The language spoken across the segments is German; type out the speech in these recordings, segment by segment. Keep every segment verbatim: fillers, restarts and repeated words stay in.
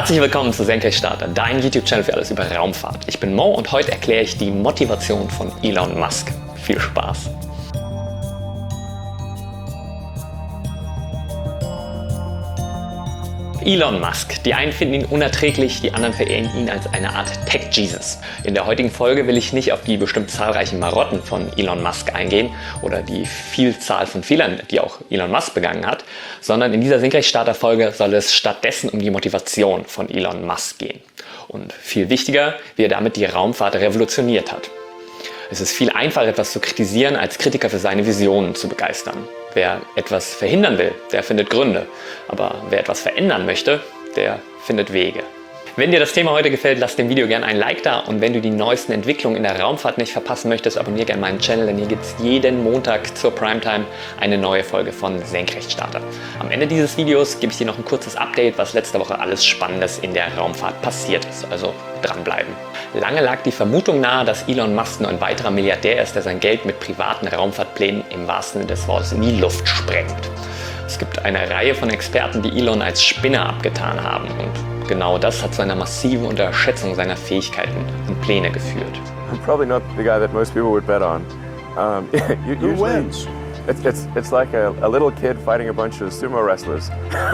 Herzlich willkommen zu Senkrechtstarter, dein YouTube-Channel für alles über Raumfahrt. Ich bin Mo und heute erkläre ich die Motivation von Elon Musk. Viel Spaß! Elon Musk. Die einen finden ihn unerträglich, die anderen verehren ihn als eine Art Tech-Jesus. In der heutigen Folge will ich nicht auf die bestimmt zahlreichen Marotten von Elon Musk eingehen oder die Vielzahl von Fehlern, die auch Elon Musk begangen hat, sondern in dieser Senkrechtstarter-Folge soll es stattdessen um die Motivation von Elon Musk gehen. Und viel wichtiger, wie er damit die Raumfahrt revolutioniert hat. Es ist viel einfacher, etwas zu kritisieren, als Kritiker für seine Visionen zu begeistern. Wer etwas verhindern will, der findet Gründe. Aber wer etwas verändern möchte, der findet Wege. Wenn dir das Thema heute gefällt, lass dem Video gerne ein Like da. Und wenn du die neuesten Entwicklungen in der Raumfahrt nicht verpassen möchtest, abonniere gerne meinen Channel, denn hier gibt es jeden Montag zur Primetime eine neue Folge von Senkrechtstarter. Am Ende dieses Videos gebe ich dir noch ein kurzes Update, was letzte Woche alles Spannendes in der Raumfahrt passiert ist. Also dranbleiben. Lange lag die Vermutung nahe, dass Elon Musk nur ein weiterer Milliardär ist, der sein Geld mit privaten Raumfahrtplänen im wahrsten Sinne des Wortes in die Luft sprengt. Es gibt eine Reihe von Experten, die Elon als Spinner abgetan haben, und genau das hat zu einer massiven Unterschätzung seiner Fähigkeiten und Pläne geführt. I'm probably not the guy that most people would bet on. Um, Who wins? It's, it's, it's like a, a little kid fighting a bunch of sumo wrestlers.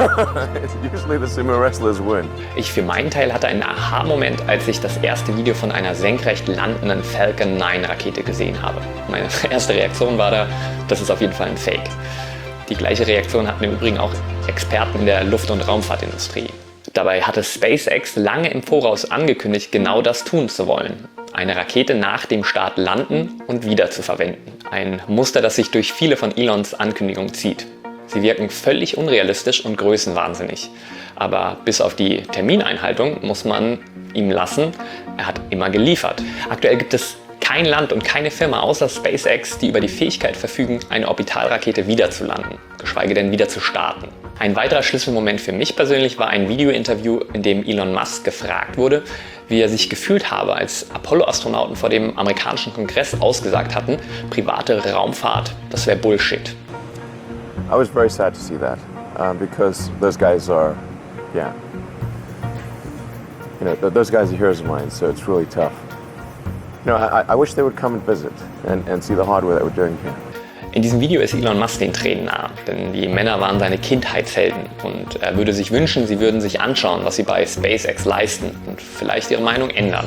Usually the sumo wrestlers win. Ich für meinen Teil hatte einen Aha-Moment, als ich das erste Video von einer senkrecht landenden Falcon neun Rakete gesehen habe. Meine erste Reaktion war da, das ist auf jeden Fall ein Fake. Die gleiche Reaktion hatten im Übrigen auch Experten in der Luft- und Raumfahrtindustrie. Dabei hatte SpaceX lange im Voraus angekündigt, genau das tun zu wollen. Eine Rakete nach dem Start landen und wieder zu verwenden. Ein Muster, das sich durch viele von Elons Ankündigungen zieht. Sie wirken völlig unrealistisch und größenwahnsinnig. Aber bis auf die Termineinhaltung muss man ihm lassen, er hat immer geliefert. Aktuell gibt es kein Land und keine Firma außer SpaceX, die über die Fähigkeit verfügen, eine Orbitalrakete wieder zu landen, geschweige denn wieder zu starten. Ein weiterer Schlüsselmoment für mich persönlich war ein Video-Interview, in dem Elon Musk gefragt wurde, wie er sich gefühlt habe, als Apollo-Astronauten vor dem amerikanischen Kongress ausgesagt hatten, private Raumfahrt, das wäre Bullshit. I was very sad to see that, um, because those guys are, yeah, you know, th those guys are heroes of mine, so it's really tough. You know, I, I wish they would come and visit and, and see the hardware that we're doing here. In diesem Video ist Elon Musk den Tränen nahe, denn die Männer waren seine Kindheitshelden und er würde sich wünschen, sie würden sich anschauen, was sie bei SpaceX leisten und vielleicht ihre Meinung ändern.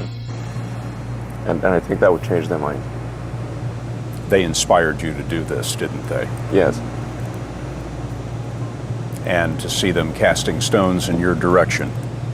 And, and I think that would change their mind. They inspired you to do this, didn't they? Yes. And to see them casting stones in your direction.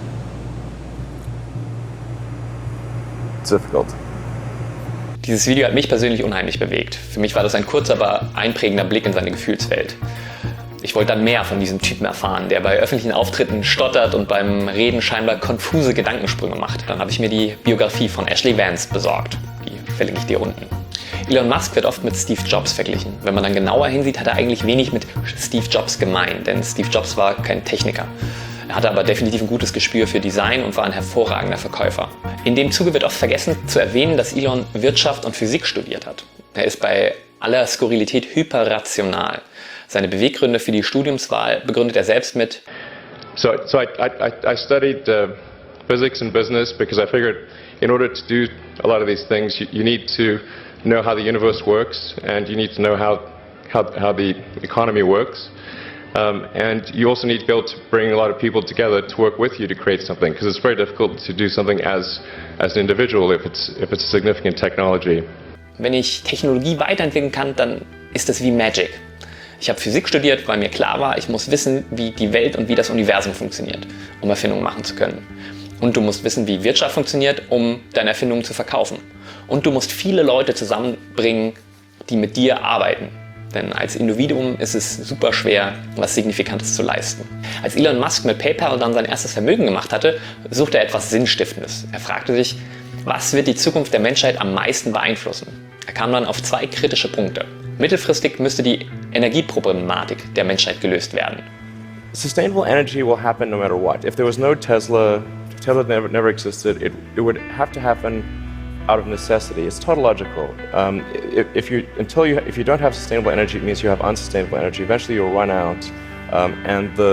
It's difficult. Dieses Video hat mich persönlich unheimlich bewegt. Für mich war das ein kurzer, aber einprägender Blick in seine Gefühlswelt. Ich wollte dann mehr von diesem Typen erfahren, der bei öffentlichen Auftritten stottert und beim Reden scheinbar konfuse Gedankensprünge macht. Dann habe ich mir die Biografie von Ashley Vance besorgt. Die verlinke ich dir unten. Elon Musk wird oft mit Steve Jobs verglichen. Wenn man dann genauer hinsieht, hat er eigentlich wenig mit Steve Jobs gemeint, denn Steve Jobs war kein Techniker. Er hatte aber definitiv ein gutes Gespür für Design und war ein hervorragender Verkäufer. In dem Zuge wird oft vergessen zu erwähnen, dass Elon Wirtschaft und Physik studiert hat. Er ist bei aller Skurrilität hyperrational. Seine Beweggründe für die Studiumswahl begründet er selbst mit: So, so I, I, I studied uh, physics and business because I figured in order to do a lot of these things, you, you need to know how the universe works and you need to know how, how, how the economy works. Um, and you also need to be able to bring a lot of people together to work with you to create something, because it's very difficult to do something as, as an individual if it's, if it's a significant technology. Wenn ich Technologie weiterentwickeln kann, dann ist das wie Magic. Ich habe Physik studiert, weil mir klar war, ich muss wissen, wie die Welt und wie das Universum funktioniert, um Erfindungen machen zu können. Und du musst wissen, wie Wirtschaft funktioniert, um deine Erfindungen zu verkaufen. Und du musst viele Leute zusammenbringen, die mit dir arbeiten. Denn als Individuum ist es super schwer, was Signifikantes zu leisten. Als Elon Musk mit PayPal dann sein erstes Vermögen gemacht hatte, suchte er etwas Sinnstiftendes. Er fragte sich, was wird die Zukunft der Menschheit am meisten beeinflussen? Er kam dann auf zwei kritische Punkte. Mittelfristig müsste die Energieproblematik der Menschheit gelöst werden. Sustainable energy will happen no matter what. If there was no Tesla, if Tesla never, never existed, it, it would have to happen out of necessity. It's tautological. Um, if, if you until you if you don't have sustainable energy, it means you have unsustainable energy. Eventually, you'll run out, um, and the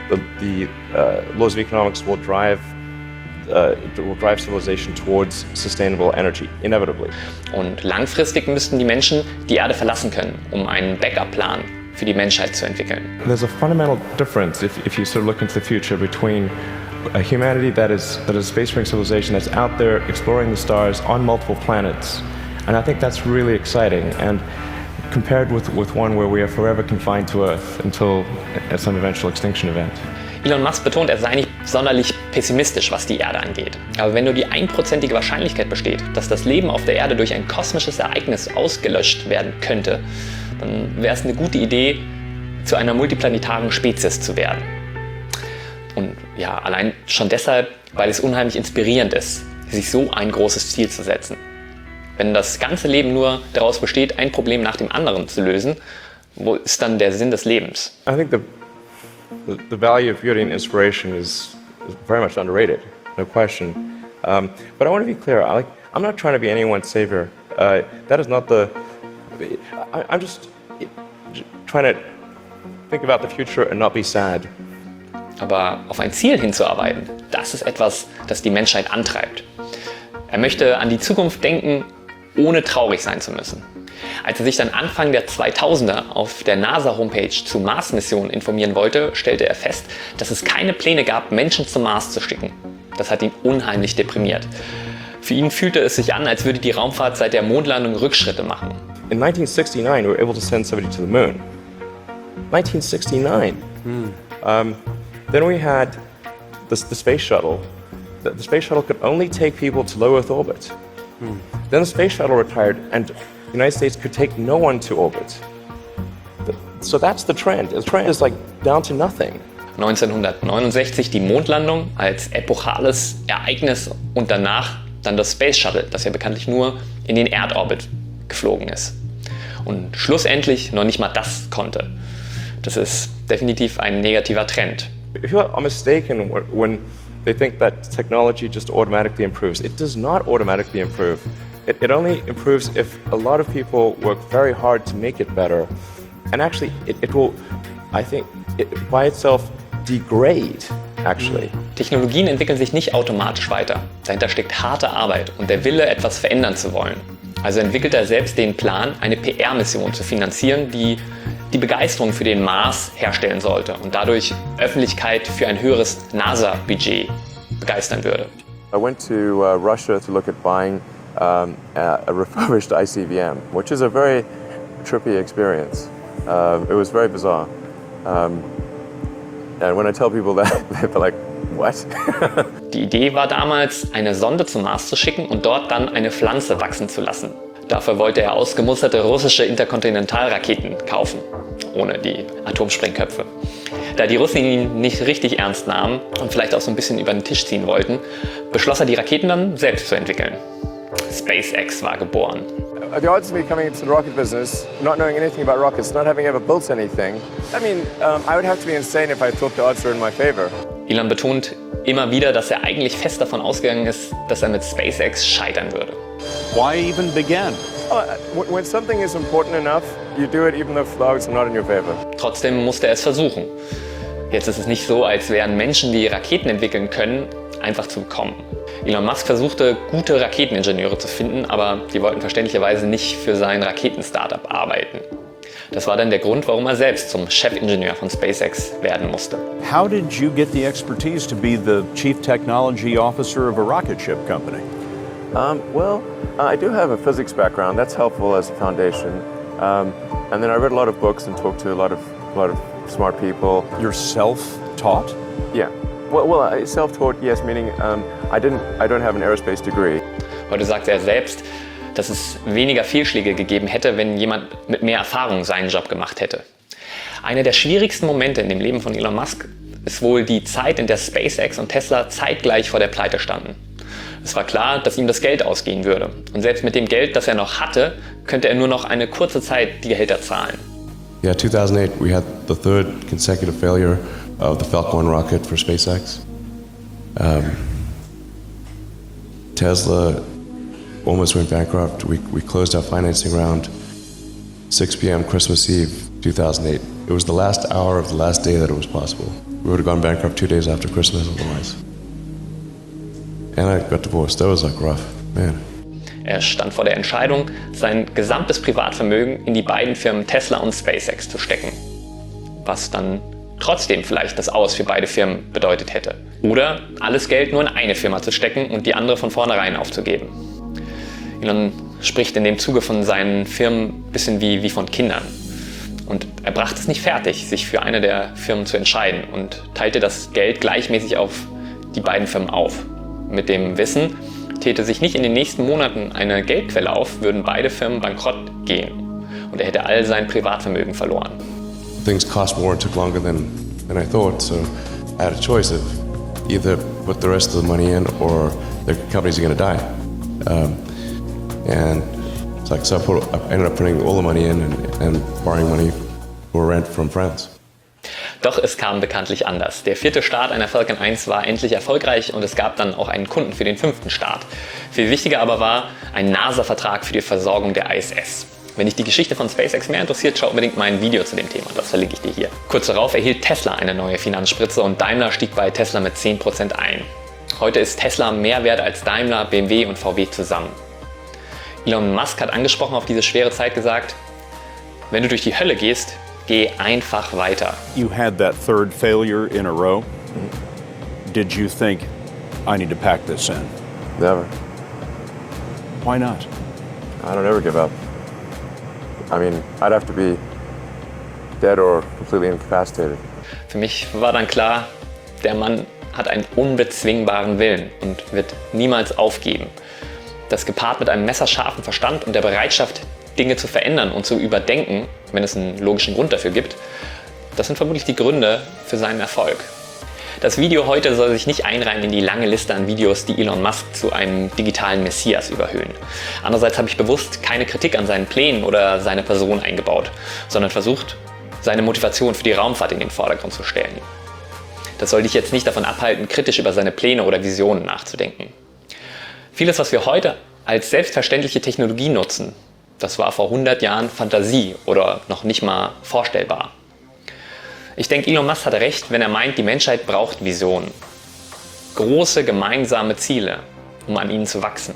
the, the uh, laws of economics will drive uh, will drive civilization towards sustainable energy, inevitably. Und langfristig müssten die Menschen die Erde verlassen können, um einen Backup-Plan für die Menschheit zu entwickeln. There's a fundamental difference if, if you sort of look into the future between a humanity that is that is a spacefaring civilization that's out there exploring the stars on multiple planets, and I think that's really exciting. And compared with with one where we are forever confined to Earth until at some eventual extinction event. Elon Musk betont, er sei nicht sonderlich pessimistisch, was die Erde angeht. Aber wenn nur die einprozentige Wahrscheinlichkeit besteht, dass das Leben auf der Erde durch ein kosmisches Ereignis ausgelöscht werden könnte, dann wäre es eine gute Idee, zu einer multiplanetaren Spezies zu werden. Und ja, allein schon deshalb, weil es unheimlich inspirierend ist, sich so ein großes Ziel zu setzen. Wenn das ganze Leben nur daraus besteht, ein Problem nach dem anderen zu lösen, wo ist dann der Sinn des Lebens? I think the the, the value of beauty and inspiration is, is very much underrated, no question. Um, but I want to be clear. I, like, I'm not trying to be anyone's savior. Uh, that is not the. I, I'm just trying to think about the future and not be sad. Aber auf ein Ziel hinzuarbeiten, das ist etwas, das die Menschheit antreibt. Er möchte an die Zukunft denken, ohne traurig sein zu müssen. Als er sich dann Anfang der zweitausender auf der NASA-Homepage zu Mars-Missionen informieren wollte, stellte er fest, dass es keine Pläne gab, Menschen zum Mars zu schicken. Das hat ihn unheimlich deprimiert. Für ihn fühlte es sich an, als würde die Raumfahrt seit der Mondlandung Rückschritte machen. In nineteen sixty-nine, we were able to send somebody to the moon. nineteen sixty-nine. Hmm. Um, then we had the, the space shuttle. The, the space shuttle could only take people to low Earth orbit. Hmm. Then the space shuttle retired, and the United States could take no one to orbit. The, so that's the trend. The trend is like down to nothing. neunzehnhundertneunundsechzig die Mondlandung als epochales Ereignis und danach dann das Space Shuttle, das ja bekanntlich nur in den Erdorbit geflogen ist. Und schlussendlich noch nicht mal das konnte. Das ist definitiv ein negativer Trend. People are mistaken when they think that technology just automatically improves. It does not automatically improve. It, it only improves if a lot of people work very hard to make it better. And actually, it, it will, I think, it, by itself degrade, actually. Technologien entwickeln sich nicht automatisch weiter. Dahinter steckt harte Arbeit und der Wille, etwas verändern zu wollen. Also entwickelt er selbst den Plan, eine P R-Mission zu finanzieren, die die Begeisterung für den Mars herstellen sollte und dadurch Öffentlichkeit für ein höheres NASA-Budget begeistern würde. I went to uh, Russia to look at buying um, a, a refurbished I C B M, which is a very trippy experience. Uh, it was very bizarre. Um, and when I tell people that, they're like, what? Die Idee war damals, eine Sonde zum Mars zu schicken und dort dann eine Pflanze wachsen zu lassen. Dafür wollte er ausgemusterte russische Interkontinentalraketen kaufen, ohne die Atomsprengköpfe. Da die Russen ihn nicht richtig ernst nahmen und vielleicht auch so ein bisschen über den Tisch ziehen wollten, beschloss er, die Raketen dann selbst zu entwickeln. SpaceX war geboren. The odds of me coming into the rocket business, not knowing anything about rockets, not having ever built anything, I mean, um, I would have to be insane if I thought the odds were in my favor. Elon betont immer wieder, dass er eigentlich fest davon ausgegangen ist, dass er mit SpaceX scheitern würde. Why even begin? Oh, when something is important enough, you do it even though the odds are not in your favor. Trotzdem musste er es versuchen. Jetzt ist es nicht so, als wären Menschen, die Raketen entwickeln können, einfach zu bekommen. Elon Musk versuchte, gute Raketeningenieure zu finden, aber die wollten verständlicherweise nicht für sein Raketen-Startup arbeiten. Das war dann der Grund, warum er selbst zum Chefingenieur von SpaceX werden musste. How did you get the expertise to be the chief technology officer of a rocket ship company? Um, well, uh, I do have a physics background. That's helpful as a foundation. Um, and then I read a lot of books and talked to a lot of a lot of smart people. You're self-taught? Yeah. Well, well, self-taught, yes, meaning um, I didn't, I don't have an aerospace degree. Heute sagt er selbst, dass es weniger Fehlschläge gegeben hätte, wenn jemand mit mehr Erfahrung seinen Job gemacht hätte. Einer der schwierigsten Momente in dem Leben von Elon Musk ist wohl die Zeit, in der SpaceX und Tesla zeitgleich vor der Pleite standen. Es war klar, dass ihm das Geld ausgehen würde. Und selbst mit dem Geld, das er noch hatte, könnte er nur noch eine kurze Zeit die Gehälter zahlen. Yeah, two thousand eight we had the third consecutive failure of the Falcon one rocket for SpaceX. Um, Tesla almost went bankrupt. We, we closed our financing round six p m Christmas Eve two thousand eight. It was the last hour of the last day that it was possible. we would have gone bankrupt two days after Christmas otherwise. And I got divorced. That was like rough, man. Er stand vor der Entscheidung, sein gesamtes Privatvermögen in die beiden Firmen Tesla und SpaceX zu stecken. Was dann trotzdem vielleicht das Aus für beide Firmen bedeutet hätte. Oder alles Geld nur in eine Firma zu stecken und die andere von vornherein aufzugeben. Elon spricht in dem Zuge von seinen Firmen ein bisschen wie, wie von Kindern. Und er brachte es nicht fertig, sich für eine der Firmen zu entscheiden und teilte das Geld gleichmäßig auf die beiden Firmen auf. Mit dem Wissen, täte sich nicht in den nächsten Monaten eine Geldquelle auf, würden beide Firmen bankrott gehen. Und er hätte all sein Privatvermögen verloren. Things cost more and took longer than, than I thought, so I had a choice of either put the rest of the money in or the companies are going to die. Um, and it's like, so I, put, I ended up putting all the money in and, and borrowing money for rent from friends. Doch es kam bekanntlich anders. Der vierte Start einer Falcon eins war endlich erfolgreich und es gab dann auch einen Kunden für den fünften Start. Viel wichtiger aber war ein NASA-Vertrag für die Versorgung der I S S. Wenn dich die Geschichte von SpaceX mehr interessiert, schau unbedingt mein Video zu dem Thema, das verlinke ich dir hier. Kurz darauf erhielt Tesla eine neue Finanzspritze und Daimler stieg bei Tesla mit zehn Prozent ein. Heute ist Tesla mehr wert als Daimler, B M W und V W zusammen. Elon Musk hat angesprochen auf diese schwere Zeit gesagt, wenn du durch die Hölle gehst, geh einfach weiter. You had that third failure in a row. Did you think, I need to pack this in? Never. Why not? I don't ever give up. I mean, I'd have to be dead or completely incapacitated. Für mich war dann klar, der Mann hat einen unbezwingbaren Willen und wird niemals aufgeben. Das gepaart mit einem messerscharfen Verstand und der Bereitschaft, Dinge zu verändern und zu überdenken, wenn es einen logischen Grund dafür gibt, das sind vermutlich die Gründe für seinen Erfolg. Das Video heute soll sich nicht einreihen in die lange Liste an Videos, die Elon Musk zu einem digitalen Messias überhöhen. Andererseits habe ich bewusst keine Kritik an seinen Plänen oder seine Person eingebaut, sondern versucht, seine Motivation für die Raumfahrt in den Vordergrund zu stellen. Das soll dich jetzt nicht davon abhalten, kritisch über seine Pläne oder Visionen nachzudenken. Vieles, was wir heute als selbstverständliche Technologie nutzen, das war vor hundert Jahren Fantasie oder noch nicht mal vorstellbar. Ich denke, Elon Musk hatte recht, wenn er meint, die Menschheit braucht Visionen. Große gemeinsame Ziele, um an ihnen zu wachsen.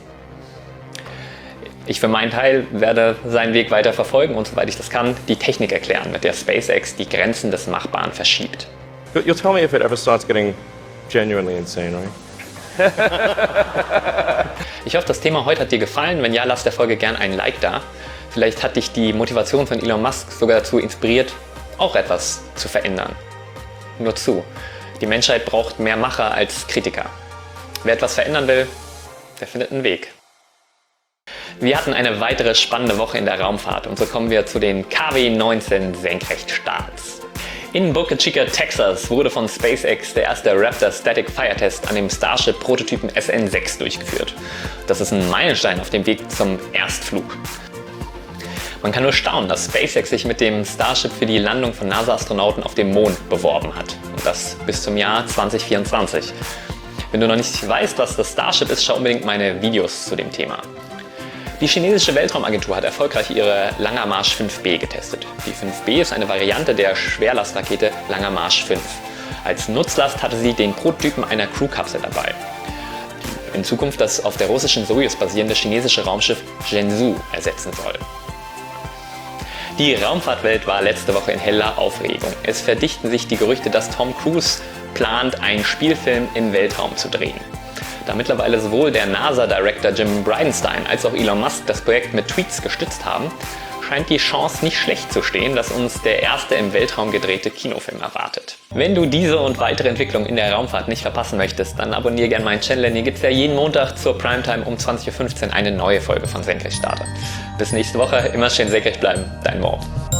Ich für meinen Teil werde seinen Weg weiter verfolgen und, soweit ich das kann, die Technik erklären, mit der SpaceX die Grenzen des Machbaren verschiebt. You'll tell me if it ever starts getting genuinely insane, right? Ich hoffe, das Thema heute hat dir gefallen. Wenn ja, lass der Folge gern einen Like da. Vielleicht hat dich die Motivation von Elon Musk sogar dazu inspiriert, auch etwas zu verändern. Nur zu. Die Menschheit braucht mehr Macher als Kritiker. Wer etwas verändern will, der findet einen Weg. Wir hatten eine weitere spannende Woche in der Raumfahrt und so kommen wir zu den K W neunzehn Senkrechtstarts. In Boca Chica, Texas wurde von SpaceX der erste Raptor Static Fire Test an dem Starship-Prototypen S N sechs durchgeführt. Das ist ein Meilenstein auf dem Weg zum Erstflug. Man kann nur staunen, dass SpaceX sich mit dem Starship für die Landung von NASA-Astronauten auf dem Mond beworben hat. Und das bis zum Jahr zwanzig vierundzwanzig. Wenn du noch nicht weißt, was das Starship ist, schau unbedingt meine Videos zu dem Thema. Die chinesische Weltraumagentur hat erfolgreich ihre Langer Marsch fünf B getestet. Die fünf B ist eine Variante der Schwerlastrakete Langer Marsch fünf. Als Nutzlast hatte sie den Prototypen einer Crewkapsel dabei, die in Zukunft das auf der russischen Soyuz basierende chinesische Raumschiff Zhenzhou ersetzen soll. Die Raumfahrtwelt war letzte Woche in heller Aufregung. Es verdichten sich die Gerüchte, dass Tom Cruise plant, einen Spielfilm im Weltraum zu drehen. Da mittlerweile sowohl der NASA-Director Jim Bridenstine als auch Elon Musk das Projekt mit Tweets gestützt haben, scheint die Chance nicht schlecht zu stehen, dass uns der erste im Weltraum gedrehte Kinofilm erwartet. Wenn du diese und weitere Entwicklungen in der Raumfahrt nicht verpassen möchtest, dann abonniere gerne meinen Channel, denn hier gibt es ja jeden Montag zur Primetime um zwanzig Uhr fünfzehn eine neue Folge von Senkrechtstarter. Bis nächste Woche, immer schön senkrecht bleiben, dein Mo.